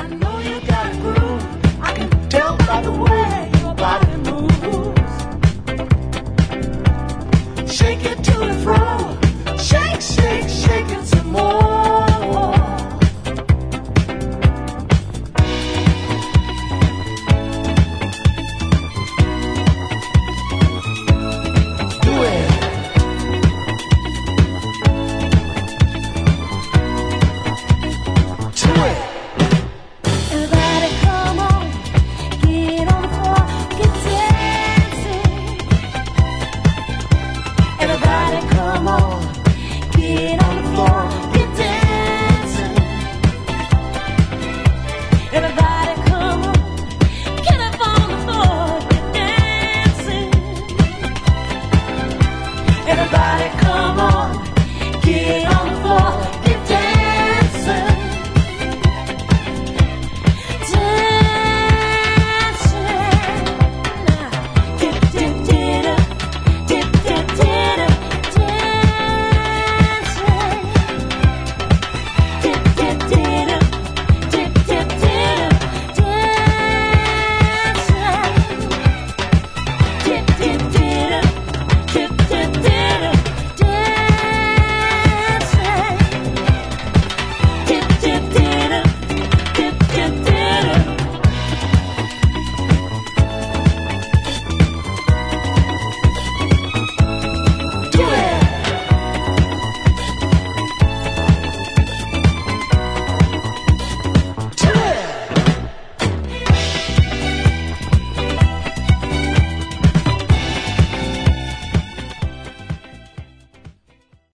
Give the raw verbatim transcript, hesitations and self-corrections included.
know you got a groove. I can tell by the way your body moves. Shake it to and fro. Shake, shake, shake it.